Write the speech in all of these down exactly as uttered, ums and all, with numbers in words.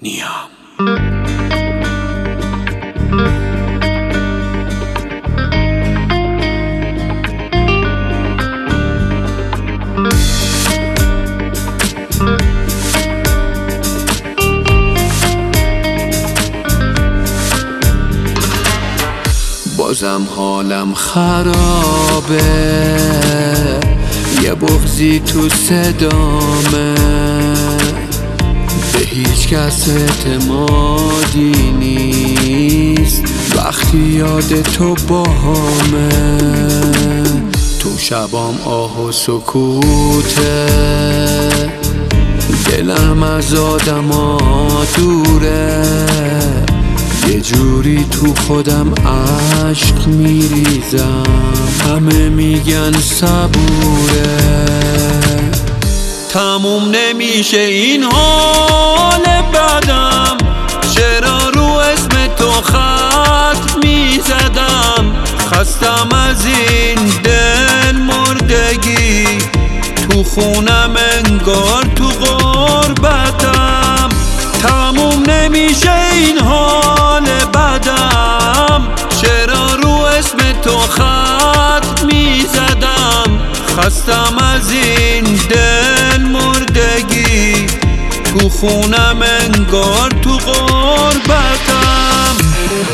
نیام. بازم حالم خرابه، یه بغضی تو صدامه، به هیچ کس اعتمادی نیست وقتی یاد تو باهامه. تو شبام آه و سکوته، دلم از آدما دوره، یه جوری تو خودم عشق میریزم، همه میگن صبوره. تموم نمیشه این حال بدم، چرا رو اسم تو خط میزدم. خستم از این دل مردگی، تو خونم انگار تو غربتم. تموم نمیشه این حال بدم، چرا رو اسم تو خط میزدم. خستم از این دل مردگی، تو خونم انگار تو غربتم.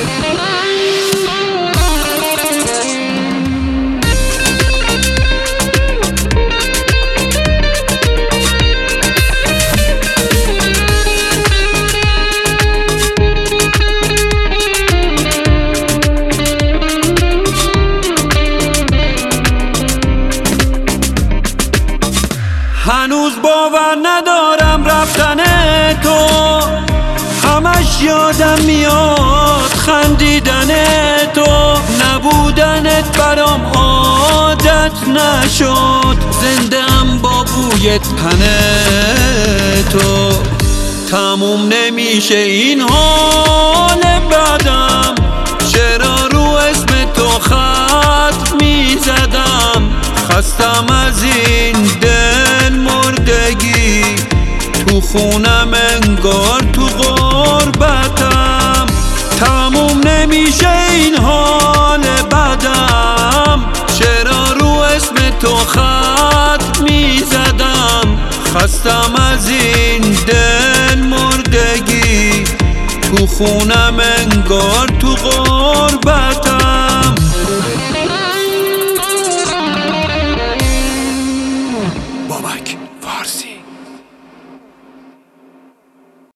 هنوز باور ندارم رفتن تو، همش یادم میاد خندیدن تو. نبودنت برام عادت نشد، زنده ام با بوی تن تو. تموم نمیشه این حال بدم، چرا رو اسم تو خط میزدم. خستم از این دل مردگی، تو خونم انگار تو غربتم. تموم نمیشه این حال بدم، چرا رو اسم تو خط میزدم. خستم از این دل مردگی، تو خونم انگار تو غربتم.